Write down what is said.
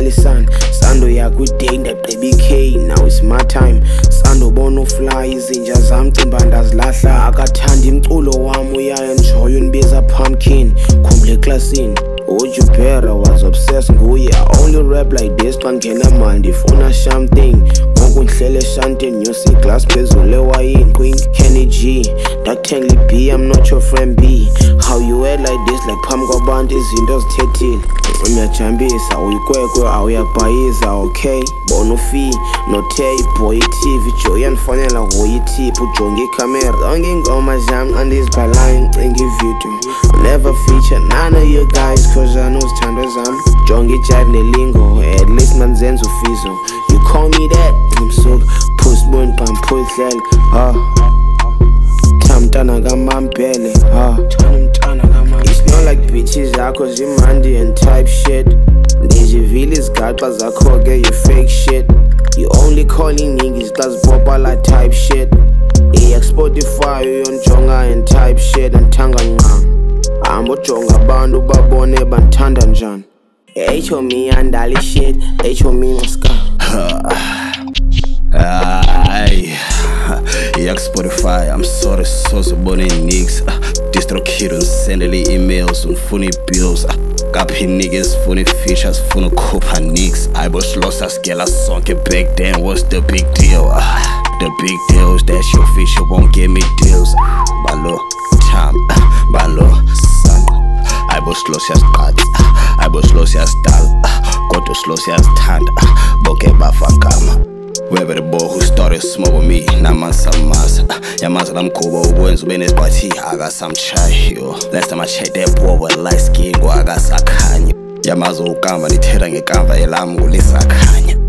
Nelly son Sando yakho day ndaqeba K. Now it's my time Sando bona ufly izinja zami cimba ndazilahla akathanda imculo wami uyaenjoy undibiza pumpkin khumbula eclassini uJubera was obsessed nguye I only rap like this xa ngena mali ndifuna something ngoku ndihlele eshantini nyusa iglass phezulu ewayini Queen Kenny G ndakuthenga B I'm not your friend B how you act like this like phambi kwabantu izinto zithethile uyajambisa uyikwekwe awuyabhayiza okay bona ufi noTay boy TV Joy yandifonela ngoyithiphu ujonga icamera zonke ingoma zami andizibhalayo ngicinga ivideo never feature none of you guys cause I know zithandwa zami jonga ijive nelingo at least manzenza ufizo you call me that ngimsuka phusiboni pamphudlele Mtana kamambele It's not like bitches zakho zimandi and type shit Ndizivile izgaxa zakho ke you fake shit You only calling niggas that's bopala type shit I-Spotify uyonjonga and type shit Antanga nqa Amba ujonga abantu babone bantanda njani Echo me andali shit Echo me maska Yak Spotify, I'm sorry, so bonnie nicks. Distro kid send emails on funny bills. Copy niggas, funny features, funny copa nicks. I was lost as gala song back then. What's the big deal? The big deal is that your feature won't give me deals. Balo, time, balo, son. I was lost as cards. I was lost as dal. Got to slow as tand. Boke bafakama. Whoever the boy who started smoke with me, now man some mass. Yeah, man, I'm cool, but when it's party, I got some chai, yo. Last time I checked that boy with light skin, go I got sakanya. Yeah, man, so come and it's heading a camera, I'm going to sakanya.